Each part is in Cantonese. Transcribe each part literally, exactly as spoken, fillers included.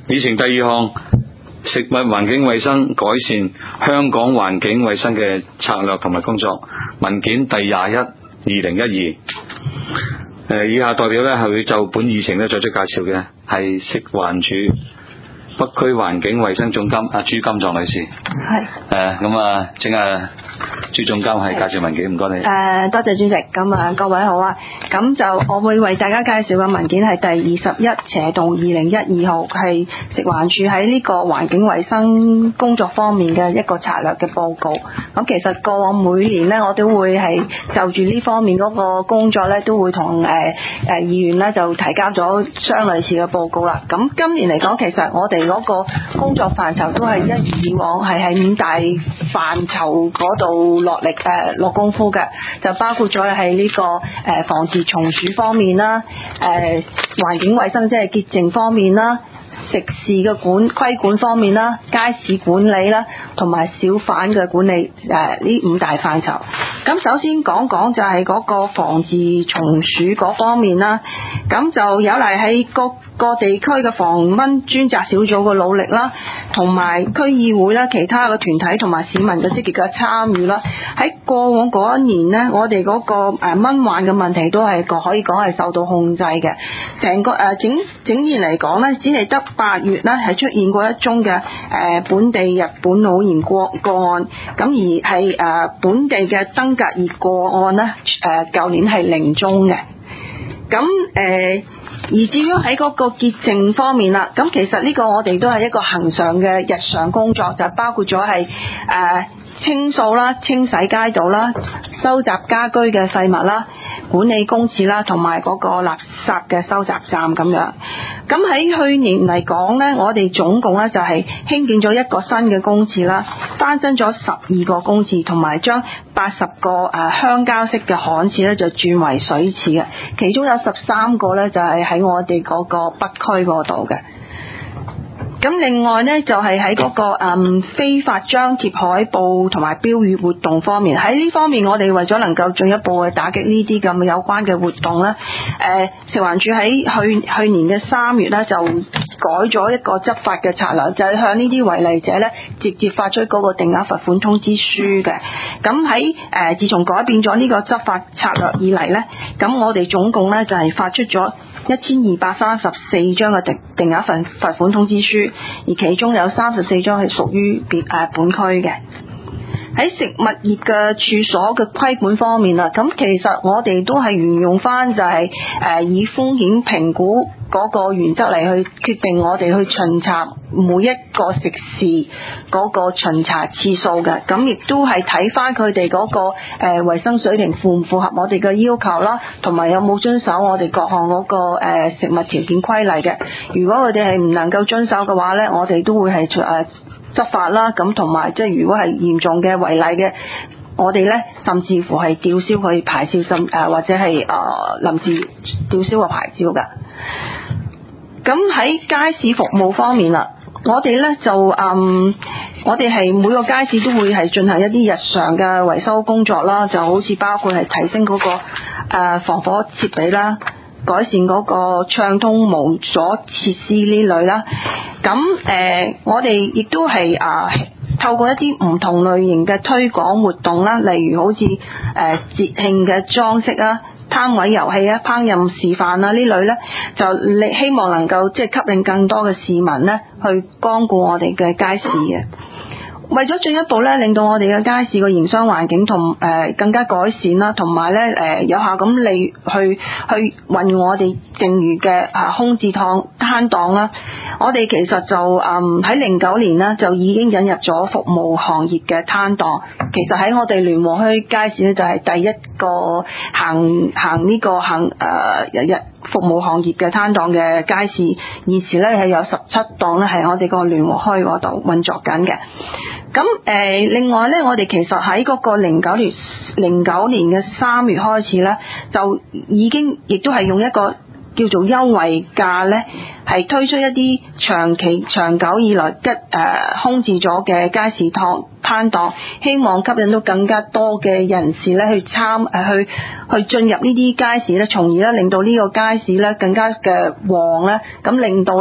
議程第二項，食物環境衛生改善香港環境衛生嘅策略同埋工作文件第廿一二零一二。誒，以下代表咧係會就本議程咧作出介紹嘅係食環署北區環境衛生總監阿朱金藏女士。 係。 誒，咁啊，請啊朱總監係介紹文件，唔該你。 誒、呃，多謝主席。咁啊，各位好啊。咁就我會為大家介紹嘅文件係第二十一斜棟二零一二號，係食環署喺呢個環境衛生工作方面嘅一個策略嘅報告。咁其實過往每年呢，我都會係就住呢方面嗰個工作呢，都會同誒誒議員呢就提交咗相類似嘅報告啦。咁今年嚟講，其實我哋嗰個工作範疇都係一如以往，係喺五大範疇嗰度落力誒落功夫嘅，就包括咗係呢個誒防治蟲鼠方面啦，誒環境衛生即係潔淨方面啦，食肆嘅管規管方面啦，街市管理啦，同埋小販嘅管理誒呢五大範疇。咁首先講講就係嗰個防治蟲鼠嗰方面啦，咁就有嚟喺各個地區嘅防蚊專責小組嘅努力啦，同埋區議會啦、其他嘅團體同埋市民嘅積極嘅參與啦。喺過往嗰一年呢，我哋嗰個誒蚊患嘅問題都係可以講係受到控制嘅。成個誒整整年嚟講呢，只係得八月呢係出現過一宗嘅誒本地日本腦炎個個案，咁而係誒本地嘅登革熱個案呢，誒舊年係零宗嘅。咁誒。而至於喺嗰個潔淨方面啦，咁其實呢個我哋都係一個恆常嘅日常工作，就包括咗係誒清掃啦、清洗街道啦、收集家居嘅廢物啦、管理公廁啦，同埋嗰個垃圾嘅收集站咁樣。咁喺去年嚟講呢，我哋總共呢就係興建咗一個新嘅公廁啦，翻新咗十二個公廁，同埋將八十個誒香蕉式嘅旱廁呢就轉為水廁嘅，其中有十三個呢就係喺我哋嗰個北區嗰度嘅。咁另外呢，就係喺嗰個誒、嗯、非法張貼海報同埋標語活動方面，喺呢方面我哋為咗能夠進一步去打擊呢啲咁有關嘅活動呢，誒食環署喺去去年嘅三月呢，就改咗一個執法嘅策略，就係、是、向呢啲違例者呢直接發出嗰個定額罰款通知書嘅。咁喺誒自從改變咗呢個執法策略以嚟呢，咁我哋總共呢，就係、是、發出咗一千二百三十四張嘅定定額罰罰款通知書，而其中有三十四張係屬於別誒本區嘅。喺食物業嘅處所嘅規管方面啦，咁其實我哋都係沿用翻就係誒以風險評估嗰個原則嚟去決定我哋去巡查每一個食肆嗰個巡查次數嘅，咁亦都係睇翻佢哋嗰個誒衛生水平符唔符合我哋嘅要求啦，同埋有冇遵守我哋各項嗰個誒食物條件規例嘅。如果佢哋係唔能夠遵守嘅話咧，我哋都會係誒執法啦，咁同埋即係如果係嚴重嘅違例嘅，我哋咧甚至乎係吊銷佢牌照，甚誒或者係誒臨時吊銷個牌照嘅。咁喺街市服務方面啦，我哋咧就嗯，我哋係每個街市都會係進行一啲日常嘅維修工作啦，就好似包括係提升嗰、那個誒、呃、防火設備啦，改善嗰個暢通無阻設施呢類啦。咁誒、呃，我哋亦都係啊、呃，透過一啲唔同類型嘅推廣活動啦，例如好似誒節慶嘅裝飾啦、攤位遊戲啊、烹飪示範啊呢類咧，就希望能夠即係吸引更多嘅市民咧去光顧我哋嘅街市嘅。為咗進一步咧，令到我哋嘅街市個營商環境同誒、呃、更加改善啦，同埋咧誒有效咁嚟去去運用我哋剩餘嘅啊空置檔攤檔啦。我哋其實就誒喺零九年呢，就已經引入咗服務行業嘅攤檔。其實喺我哋聯和墟街市咧，就係第一個行行呢個行誒日日服務行業嘅攤檔嘅街市。現時咧係有十七檔咧係我哋個聯和墟嗰度運作緊嘅。咁誒、呃，另外咧，我哋其實喺嗰個零九年零九年嘅三月開始咧，就已經亦都係用一個叫做優惠價咧，係推出一啲長期長久以來吉誒、呃、空置咗嘅街市檔攤檔，希望吸引到更加多嘅人士咧去參誒、呃、去去進入呢啲街市咧，從而咧令到呢個街市咧更加嘅旺咧，咁令到咧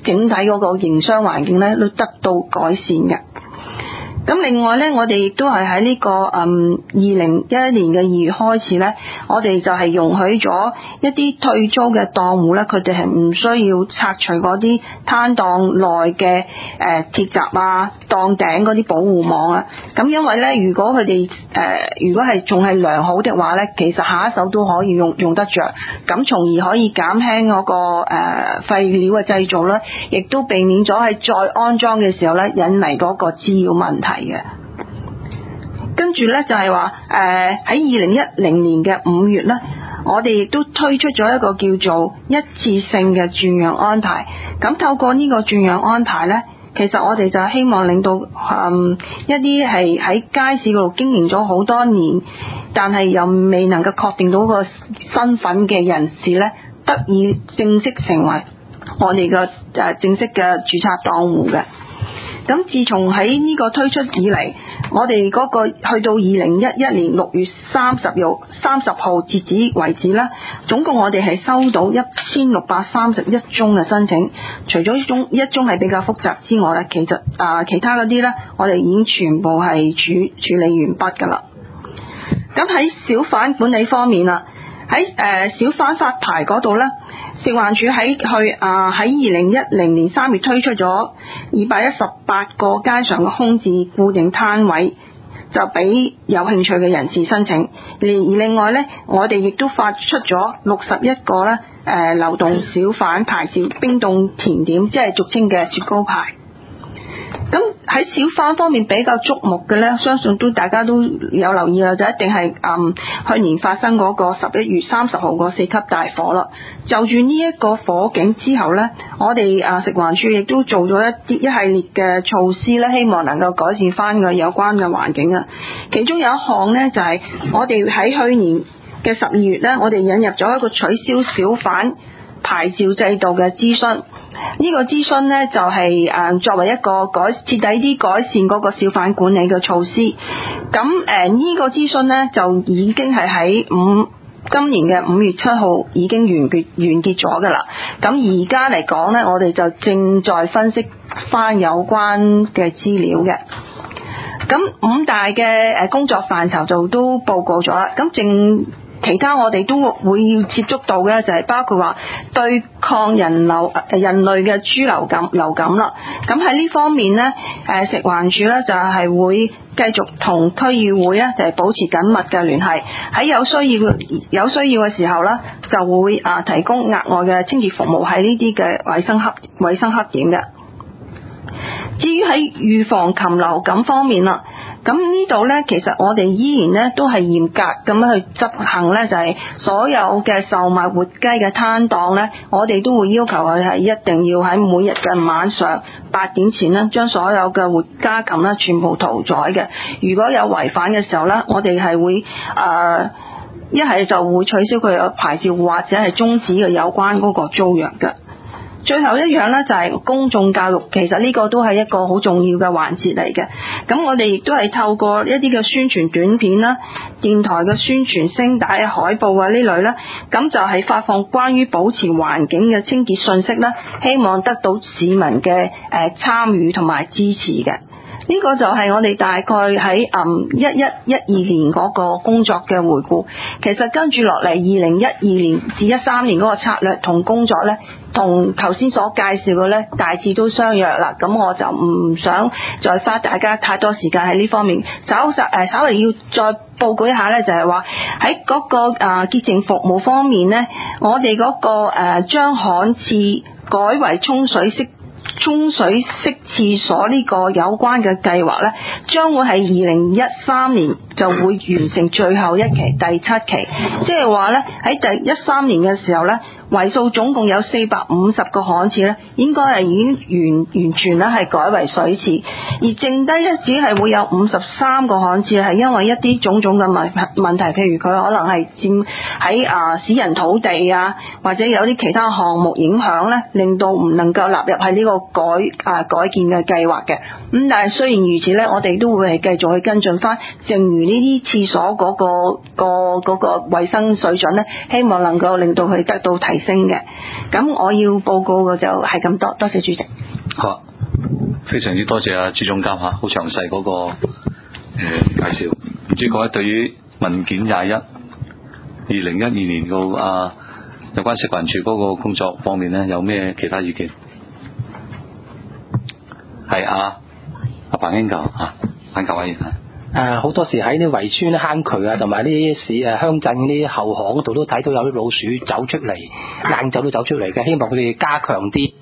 整體嗰個營商環境咧都得到改善嘅。咁另外咧，我哋亦都係喺呢個嗯二零一一年嘅二月開始咧，我哋就係容許咗一啲退租嘅檔戶咧，佢哋係唔需要拆除嗰啲攤檔內嘅誒鐵閘啊、檔頂嗰啲保護網啊。咁因為咧，如果佢哋誒如果係仲係良好的話咧，其實下一手都可以用用得着，咁從而可以減輕嗰個誒廢料嘅製造啦，亦都避免咗喺再安裝嘅時候咧引嚟嗰個滋擾問題。嘅，跟住咧就係話誒喺二零一零年嘅五月咧，我哋亦都推出咗一個叫做一次性嘅轉讓安排。咁透過呢個轉讓安排咧，其實我哋就希望令到嗯一啲係喺街市嗰度經營咗好多年，但係又未能夠確定到個身份嘅人士咧，得以正式成為我哋嘅誒正式嘅註冊檔戶嘅。咁自從喺呢個推出以嚟，我哋嗰個去到二零一一年六月三十號三十號截止為止啦，總共我哋係收到一千六百三十一宗嘅申請。除咗一宗一宗係比較複雜之外咧，其實啊其他嗰啲咧，我哋已經全部係處處理完畢㗎啦。咁喺小販管理方面啦，喺誒小販發牌嗰度咧，食環署喺去啊喺二零一零年三月推出咗二百一十八個街上嘅空置固定攤位，就俾有興趣嘅人士申請。而另外咧，我哋亦都發出咗六十一個咧誒流動小販牌照冰凍甜點，即係俗稱嘅雪糕牌。咁喺小販方面比較矚目嘅咧，相信都大家都有留意啦，就一定係嗯去年發生嗰個十一月三十號個四級大火啦。就住呢一個火警之後咧，我哋啊食環署亦都做咗一啲一系列嘅措施咧，希望能夠改善翻個有關嘅環境啊。其中有一項咧就係、是、我哋喺去年嘅十二月咧，我哋引入咗一個取消小販牌照制度嘅諮詢。呢個諮詢呢，就係誒作為一個改徹底啲改善嗰個小販管理嘅措施。咁誒呢個諮詢呢，就已經係喺五今年嘅五月七號已經完結完結咗㗎啦。咁而家嚟講呢，我哋就正在分析翻有關嘅資料嘅。咁五大嘅誒工作範疇就都報告咗啦。咁正其他我哋都會要接觸到嘅就係包括話對抗人流人類嘅豬流感流感啦。咁喺呢方面呢，誒食環署呢就係會繼續同區議會呢就係保持緊密嘅聯繫，喺有需要有需要嘅時候呢，就會啊提供額外嘅清潔服務喺呢啲嘅衛生黑衛生黑點嘅。至於喺預防禽流感方面啦，咁呢度呢，其實我哋依然呢都係嚴格咁樣去執行呢，就係所有嘅售賣活雞嘅攤檔呢，我哋都會要求佢係一定要喺每日嘅晚上八點前呢，將所有嘅活家禽呢全部屠宰嘅。如果有違反嘅時候呢，我哋係會誒一係就會取消佢嘅牌照，或者係終止嘅有關嗰個租約嘅。最後一樣呢，就係公眾教育，其實呢個都係一個好重要嘅環節嚟嘅。咁我哋亦都係透過一啲嘅宣傳短片啦、電台嘅宣傳聲帶、海報啊呢類啦，咁就係發放關於保持環境嘅清潔信息啦，希望得到市民嘅誒參與同埋支持嘅。呢個就係我哋大概喺嗯一一一二年嗰個工作嘅回顧。其實跟住落嚟二零一二年至一三年嗰個策略同工作呢，同頭先所介紹嘅呢大致都相若啦。咁我就唔想再花大家太多時間喺呢方面，稍稍誒稍微要再報告一下呢，就係話喺嗰個誒潔淨服務方面呢，我哋嗰個誒將旱廁改為沖水式沖水式廁所呢個有關嘅計劃呢，將會喺二零一三年就會完成最後一期第七期，即係話呢，喺第一三年嘅時候呢，為數總共有四百五十個旱廁呢，應該係已經完完全咧係改為水廁，而剩低一只係會有五十三個旱廁係因為一啲種種嘅問問題，譬如佢可能係佔喺啊私人土地啊，或者有啲其他項目影響呢，令到唔能夠納入喺呢個改啊改建嘅計劃嘅。咁但係雖然如此呢，我哋都會係繼續去跟進翻，正如呢啲廁所嗰、個個嗰、個衛生水準咧，希望能夠令到佢得到提升嘅。咁我要報告嘅就係咁多，多謝主席。 好，非常之多謝阿朱總監嚇，好詳細嗰、個、呃、介紹。唔知各位對於文件廿一二零一二年個啊有關食環署嗰個工作方面咧，有咩其他意見？係啊，阿彭興球嚇，彭球委員啊。 誒好多時喺啲圍村坑渠啊，同埋啲市誒鄉鎮啲後巷嗰度都睇到有啲老鼠走出嚟，晏晝都走出嚟嘅，希望佢哋加強啲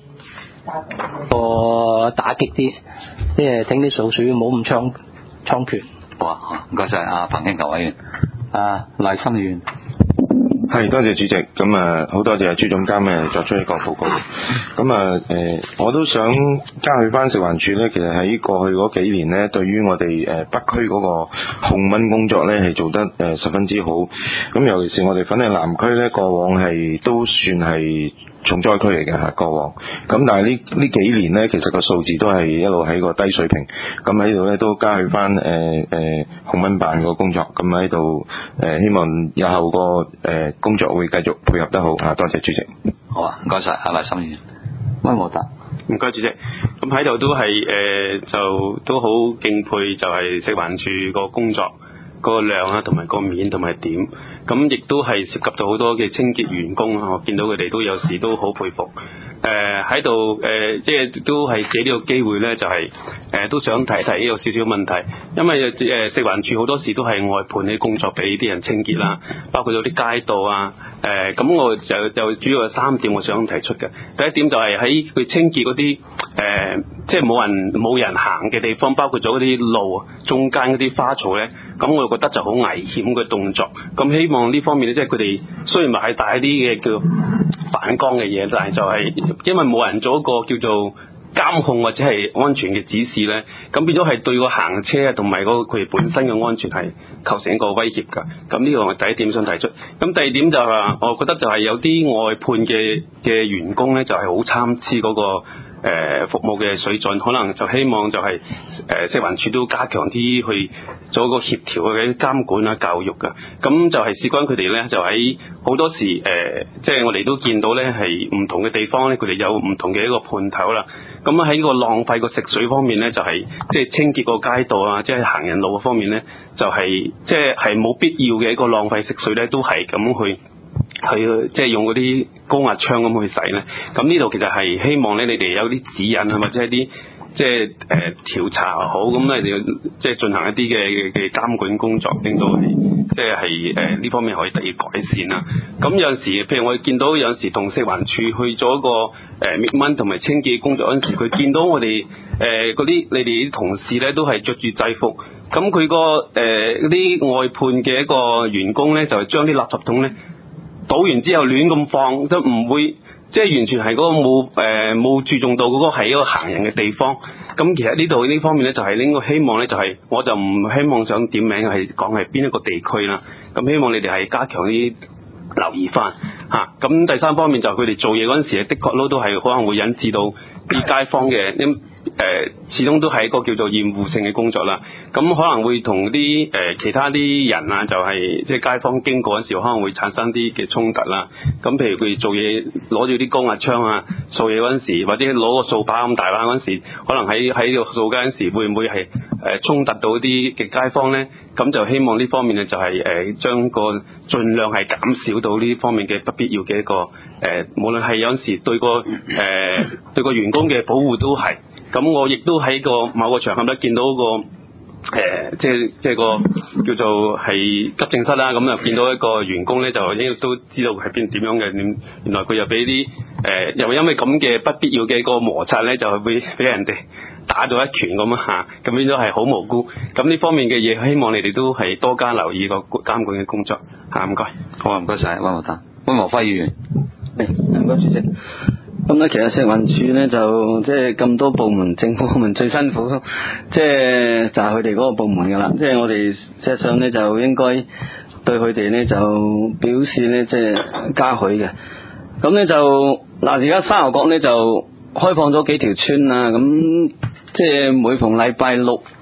個打擊啲，即係整啲老鼠冇咁猖猖獗。 好啊，唔該晒阿彭興球委員。啊，賴心議員。 係，多謝主席。咁啊，好多謝阿朱總監誒作出一個報告。咁啊誒，我都想加去翻食環署咧，其實喺過去嗰幾年咧，對於我哋誒北區嗰個控蚊工作咧係做得誒十分之好。咁尤其是我哋粉嶺南區咧，過往係都算係重災區嚟嘅嚇，過往。咁但係呢呢幾年咧，其實個數字都係一路喺個低水平。咁喺度咧都加去翻誒誒控蚊辦個工作。咁喺度誒希望日後個誒。呃工作會繼續配合得好啊！多謝主席。 好啊，唔該晒，阿賴心議員。溫和達， 唔該主席。咁喺度都係誒、呃，就都好敬佩，就係食環署個工作個量啊，同埋個面同埋點。咁亦都係涉及到好多嘅清潔員工啊，我見到佢哋都有時都好佩服。誒喺度誒，即係都係借呢個機會咧，就係、是、誒、呃、都想提提呢個少少問題，因為誒、呃、食環署好多時都係外判啲工作俾啲人清潔啦，包括咗啲街道啊，誒、呃、咁我就就主要有三點我想提出嘅。第一點就係喺佢清潔嗰啲誒，即係冇人冇人行嘅地方，包括咗嗰啲路中間嗰啲花草咧，咁我覺得就好危險嘅動作。咁希望呢方面咧，即係佢哋雖然話係帶啲嘅叫反光嘅嘢，但係就係、是。因為冇人做一個叫做監控或者係安全嘅指示咧，咁變咗係對個行車啊同埋個佢本身嘅安全係構成一個威脅㗎。咁呢個我第一點想提出。咁第二點就係、是、話，我覺得就係有啲外判嘅嘅員工咧，就係好參差嗰個。誒、呃、服務嘅水準，可能就希望就係、是、誒、呃、食環署都加強啲去做一個協調嘅監管啊、教育㗎。咁就係事關佢哋咧，就喺好多時誒，即、呃、係、就是、我哋都見到咧，係唔同嘅地方咧，佢哋有唔同嘅一個判頭啦。咁喺個浪費個食水方面咧，就係即係清潔個街道啊，即、就、係、是、行人路嘅方面咧，就係即係係冇必要嘅一個浪費食水咧，都係咁去。去即係用嗰啲高壓槍咁去洗咧，咁呢度其實係希望咧，你哋有啲指引啊，或者一啲即係誒、呃、調查好，咁咧就即係進行一啲嘅嘅監管工作，令到即係係誒呢方面可以得以改善啦。咁有陣時，譬如我哋見到有陣時同食環署去做一個誒滅蚊同埋清潔工作嗰陣時，佢見到我哋誒嗰啲你哋啲同事咧都係着住制服，咁佢個誒嗰啲外判嘅一個員工咧，就係將啲垃圾桶咧。倒完之後亂咁放，都唔會即係完全係嗰個冇誒冇注重到嗰個係一個行人嘅地方。咁其實呢度呢方面咧，就係應該希望咧，就係、是、我就唔希望想點名係講係邊一個地區啦。咁希望你哋係加強啲留意翻嚇。咁、啊、第三方面就係佢哋做嘢嗰陣時，的確都係可能會引致到啲街坊嘅因。誒、呃，始終都係一個叫做厭惡性嘅工作啦。咁可能會同啲誒其他啲人啊，就係、是、即係街坊經過嗰時候，可能會產生啲嘅衝突啦。咁譬如佢哋做嘢攞住啲高壓槍啊，掃嘢嗰陣時，或者攞個掃把咁大把嗰陣時，可能喺喺度掃嗰陣時，會唔會係誒、呃、衝突到啲嘅街坊咧？咁就希望呢方面咧，就係、是、誒、呃、將個盡量係減少到呢方面嘅不必要嘅一個誒、呃，無論係有陣時對個誒、呃、對個員工嘅保護都係。咁我亦都喺個某個場合咧見到個誒、呃，即係即係個叫做係急症室啦。咁又見到一個員工咧，就應該都知道係邊點樣嘅。點原來佢又俾啲誒，又因為咁嘅不必要嘅一個摩擦咧，就係會俾人哋打咗一拳咁啊嚇。咁變咗係好無辜。咁呢方面嘅嘢，希望你哋都係多加留意個監管嘅工作嚇。唔該， 好啊，唔該晒，溫和達，溫和輝議員。 唔該主席。咁咧，其實食環署咧就即係咁多部門，政府部門最辛苦，即係就係佢哋嗰個部門噶啦。即係我哋事實上咧就應該對佢哋咧就表示咧即係嘉許嘅。咁咧就嗱，而家沙頭角咧就開放咗幾條村啦。咁即係每逢禮拜六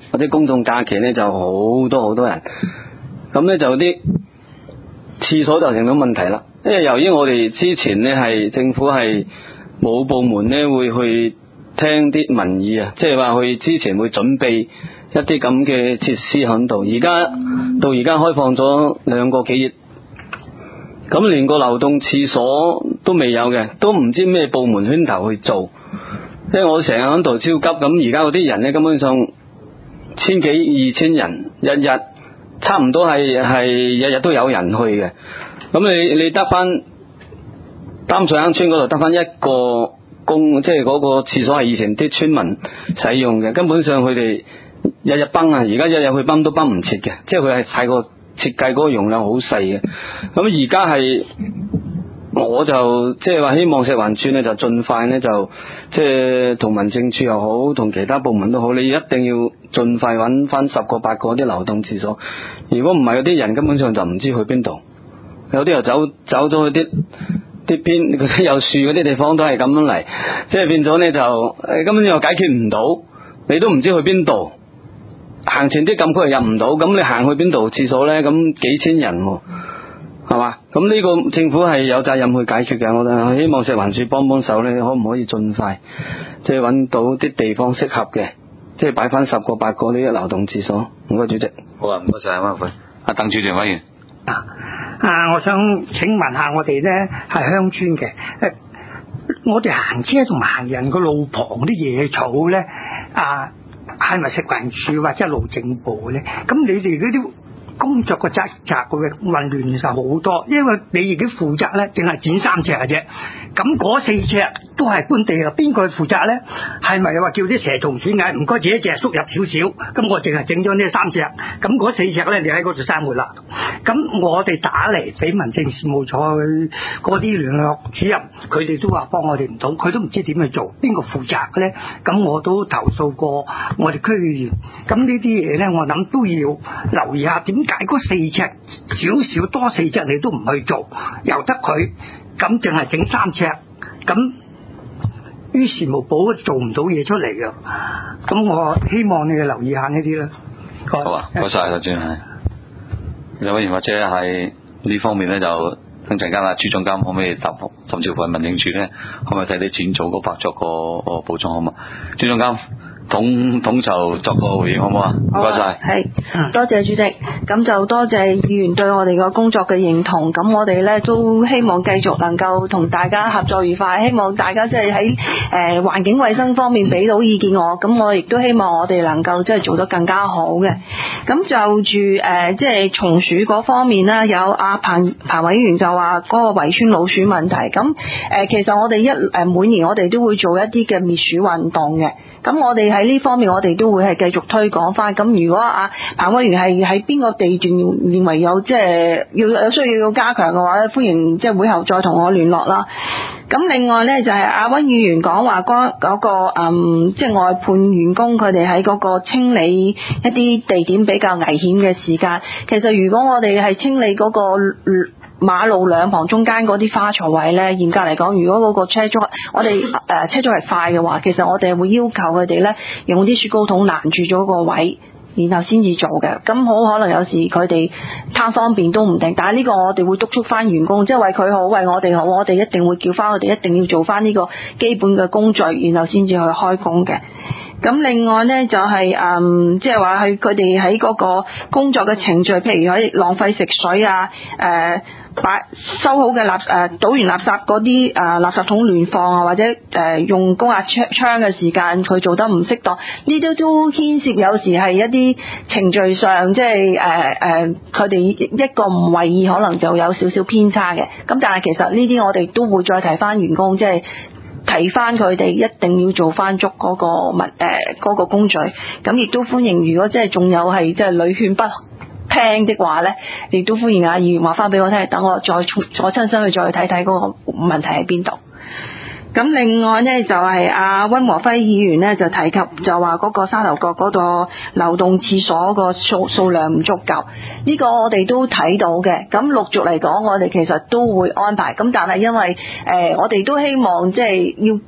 或者公眾假期咧就好多好多人，咁咧就啲廁所就成咗問題啦。因為由於我哋之前咧係政府係冇部門咧會去聽啲民意啊，即係話佢之前會準備一啲咁嘅設施喺度，而家到而家開放咗兩個幾月，咁連個流動廁所都未有嘅，都唔知咩部門牽頭去做。即係我成日喺度超急，咁而家嗰啲人咧根本上千幾二千人，日日差唔多係係日日都有人去嘅。咁你你得翻擔水坑村嗰度得翻一個公，即係嗰個廁所係以前啲村民使用嘅，根本上佢哋日日崩啊，而家日日去崩都崩唔切嘅，即係佢係太過設計嗰個容量好細嘅。咁而家係我就即係話希望食環署咧就盡快咧就即係同民政處又好，同其他部門都好，你一定要盡快揾翻十個八個啲流動廁所。如果唔係，嗰啲人根本上就唔知去邊度，有啲又走走咗去啲啲邊嗰啲有樹嗰啲地方都係咁樣嚟，即係變咗咧就誒根本又解決唔到，你都唔知去邊度。行前啲禁區又入唔到，咁你行去邊度廁所咧？咁幾千人喎，係嘛？咁呢個政府係有責任去解決嘅，我我希望食環署幫幫手咧，可唔可以盡快即係揾到啲地方適合嘅，即係擺翻十個八個呢啲流動廁所。唔該主席。 好啊，唔該晒啊，溫阿阿鄧柱團委員。 啊啊！我想請問下我哋咧係鄉村嘅，誒，我哋行車同行人個路旁啲野草咧，啊，係咪食環署或者路政部咧？咁你哋嗰啲工作嘅責責嘅混亂就好多，因為你自己負責咧，淨係剪三尺嘅啫。咁嗰四尺都係官地啊，邊個負責咧？係咪話叫啲蛇蟲鼠蟻唔該自己隻縮入少少？咁我淨係整咗呢三尺，咁嗰四尺咧，你喺嗰度生活啦。咁我哋打嚟俾民政事務所嗰啲聯絡主任，佢哋都話幫我哋唔到，佢都唔知點去做，邊個負責嘅咧？咁我都投訴過我哋區議員。咁呢啲嘢咧，我諗都要留意下，點解嗰四尺少少多四尺你都唔去做，由得佢？咁淨係整三尺，咁於事無補做唔到嘢出嚟嘅。咁我希望你哋留意下呢啲啦。 好啊，唔該晒啦，專係兩位員或者係呢方面咧，就等陣間啊，朱總監可唔可以答覆，甚至乎民政處咧，可唔可以睇啲剪組嗰拍作個個補充好嘛？朱總監。統統籌作個回應好唔好啊？唔該晒。 係，多謝主席。咁就多謝議員對我哋個工作嘅認同。咁我哋咧都希望繼續能夠同大家合作愉快。希望大家即係喺誒環境衛生方面俾到意見我。咁我亦都希望我哋能夠即係做得更加好嘅。咁就住誒即係松鼠嗰方面啦，有阿彭彭委員就話嗰個圍村老鼠問題。咁誒、呃、其實我哋一誒每年我哋都會做一啲嘅滅鼠運動嘅。咁我哋喺呢方面，我哋都會係繼續推廣翻。咁如果啊彭委員係喺邊個地段認為有即係要有需要要加強嘅話咧，歡迎即係會後再同我聯絡啦。咁另外咧就係阿溫議員講話嗰嗰個嗯即係外判員工佢哋喺嗰個清理一啲地點比較危險嘅時間，其實如果我哋係清理嗰個馬路兩旁中間嗰啲花槽位咧，嚴格嚟講，如果嗰個車速我哋誒、呃、車速係快嘅話，其實我哋會要求佢哋咧用啲雪糕筒攔住咗個位，然後先至做嘅。咁好可能有時佢哋貪方便都唔定，但係呢個我哋會督促翻員工，即係為佢好，為我哋好，我哋一定會叫翻佢哋一定要做翻呢個基本嘅工序，然後先至去開工嘅。咁另外呢，就係、是、嗯，即係話係佢哋喺嗰個工作嘅程序，譬如喺浪費食水啊，誒、呃。擺收好嘅垃誒倒完垃圾嗰啲誒垃圾桶亂放啊，或者誒、呃、用高壓槍槍嘅時間佢做得唔適當，呢啲都牽涉有時係一啲程序上即係誒誒佢哋一個唔為意，可能就有少少偏差嘅。咁但係其實呢啲我哋都會再提翻員工，即係提翻佢哋一定要做翻足嗰個物誒嗰個工序。咁亦都歡迎，如果即係仲有係即係屢勸不聽的話咧，亦都歡迎啊議員話翻俾我聽，等我再再親身去再睇睇嗰個問題喺邊度。咁另外呢，就係阿溫和輝議員呢，就提及就話嗰個沙頭角嗰個流動廁所個數數量唔足夠，呢、這個我哋都睇到嘅。咁陸續嚟講，我哋其實都會安排。咁但係因為誒、呃、我哋都希望即係要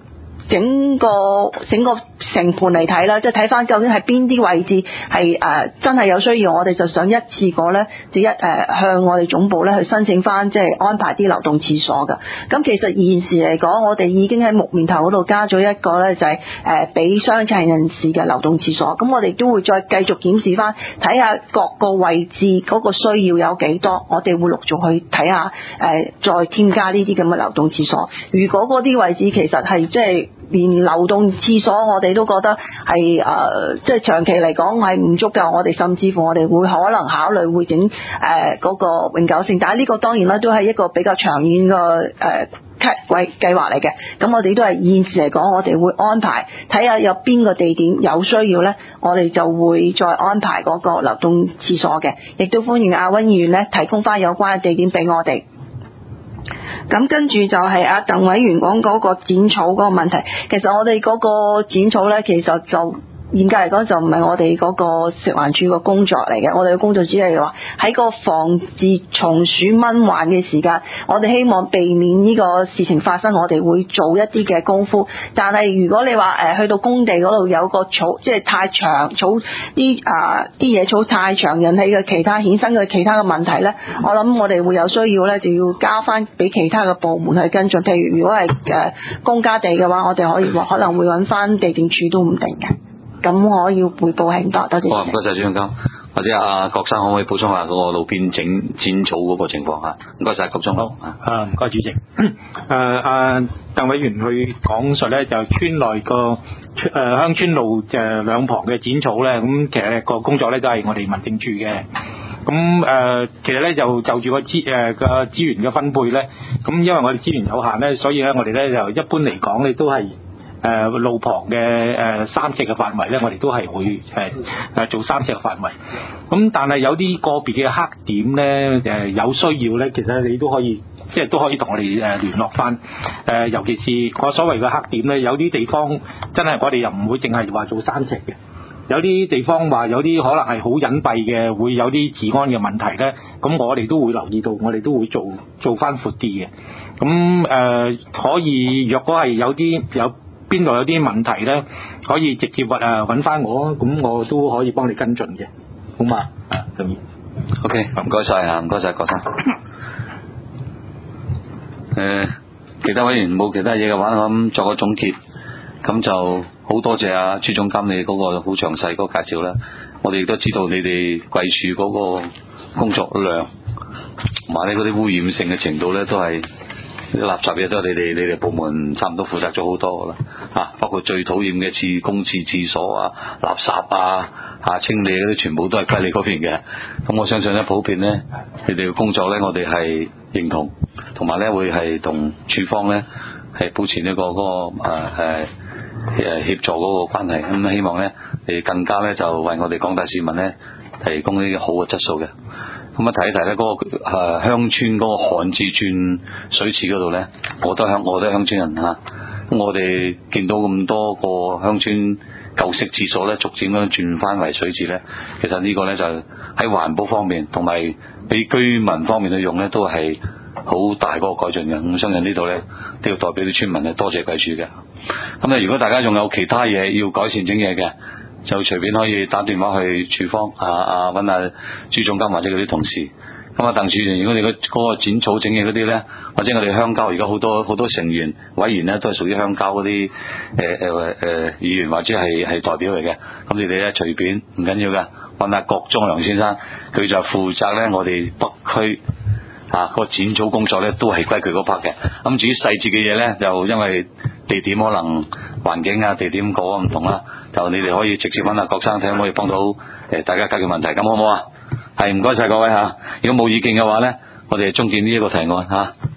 整個整個成盤嚟睇啦，即係睇翻究竟係邊啲位置係誒、呃、真係有需要，我哋就想一次過咧，就一誒、呃、向我哋總部咧去申請翻，即係安排啲流動廁所㗎。咁其實現時嚟講，我哋已經喺木面頭嗰度加咗一個咧，就係誒俾傷殘人士嘅流動廁所。咁我哋都會再繼續檢視翻，睇下各個位置嗰個需要有幾多，我哋會陸續去睇下誒、呃，再添加呢啲咁嘅流動廁所。如果嗰啲位置其實係即係連流動廁所，我哋都覺得係誒、呃，即係長期嚟講係唔足夠，我哋甚至乎我哋會可能考慮會整誒嗰個永久性。但係呢個當然啦，都係一個比較長遠嘅誒計計劃嚟嘅。咁我哋都係現時嚟講，我哋會安排睇下有邊個地點有需要呢，我哋就會再安排嗰個流動廁所嘅。亦都歡迎阿溫議員呢提供翻有關嘅地點俾我哋。咁跟住就係阿鄧委員講嗰個剪草嗰個問題，其實我哋嗰個剪草呢，其實就嚴格嚟講就唔係我哋嗰個食環署個工作嚟嘅，我哋嘅工作只係話喺個防治蟲鼠蚊患嘅時間，我哋希望避免呢個事情發生，我哋會做一啲嘅功夫。但係如果你話誒去到工地嗰度有個草，即係太長草啲啊啲野草太長，引起嘅其他衍生嘅其他嘅問題呢，我諗我哋會有需要呢，就要交翻俾其他嘅部門去跟進。譬如如果係誒公家地嘅話，我哋可以可能會揾翻地政處都唔定嘅。咁我要匯報係咁多，多謝。 好，唔該晒朱總監，或者阿郭生可唔可以補充下嗰個路邊整剪草嗰個情況啊？唔該晒，郭總。 好，啊唔該主席。誒阿鄧委員去講述咧，就村內個誒鄉村路誒兩旁嘅剪草咧，咁其實個工作咧都係我哋民政處嘅。咁誒、呃，其實咧就就住個資誒個資源嘅分配咧，咁因為我哋資源有限咧，所以咧我哋咧就一般嚟講咧都係。誒、呃、路旁嘅誒、呃、三尺嘅範圍咧，我哋都係會誒誒、呃、做三尺嘅範圍。咁但係有啲個別嘅黑點咧，誒、呃、有需要咧，其實你都可以即係都可以同我哋誒聯絡翻。誒、呃、尤其是我所謂嘅黑點咧，有啲地方真係我哋又唔會淨係話做三尺嘅。有啲地方話有啲可能係好隱蔽嘅，會有啲治安嘅問題咧。咁我哋都會留意到，我哋都會做做翻闊啲嘅。咁誒、呃、可以，若果係有啲有。邊度有啲問題咧，可以直接揾啊揾翻我，咁我都可以幫你跟進嘅，好嘛？啊，同意。 OK，唔該晒啊，唔該晒郭生。誒、呃，其他委員冇其他嘢嘅話，我諗作個總結，咁就好多謝啊朱總監你嗰個好詳細嗰個介紹啦。我哋亦都知道你哋貴處嗰個工作量，同埋呢嗰啲污染性嘅程度咧，都係。啲垃圾嘢都係你哋你哋部門差唔多負責咗好多噶啦，啊，包括最討厭嘅廁公廁廁所啊、垃圾啊、啊清理嗰啲，全部都係歸你嗰邊嘅。咁我相信咧，普遍咧，你哋嘅工作咧，我哋係認同，同埋咧會係同處方咧係保持呢、這個嗰、那個誒誒誒協助嗰個關係。咁希望咧，你更加咧就為我哋廣大市民咧提供呢啲好嘅質素嘅。咁啊，提一提咧，嗰、那個誒、呃、鄉村嗰個旱置轉水池嗰度咧，我都鄉我都係鄉村人嚇。咁、啊、我哋見到咁多個鄉村舊式廁所咧，逐漸咁轉翻為水池咧，其實呢個咧就喺環保方面同埋俾居民方面去用咧，都係好大嗰個改進嘅。咁相信呢度咧都要代表啲村民咧多謝貴處嘅。咁啊，如果大家仲有其他嘢要改善整嘢嘅，就隨便可以打電話去處方啊啊，揾下朱總監或者嗰啲同事。咁啊，鄧處員，如果你嗰嗰個剪草整嘢嗰啲咧，或者我哋鄉郊而家好多好多成員委員咧，都係屬於鄉郊嗰啲誒誒誒議員或者係係代表嚟嘅。咁你哋咧隨便唔緊要㗎，揾下郭忠良先生，佢就負責咧我哋北區啊、嗰個剪草工作咧，都係歸佢嗰 part 嘅。咁至於細節嘅嘢咧，就因為地點可能環境啊、地點個唔同啦，就你哋可以直接揾下郭生睇下可唔可以幫到誒大家解決問題，咁好唔好啊？係，唔該晒各位嚇。如果冇意見嘅話咧，我哋中見呢一個提案嚇。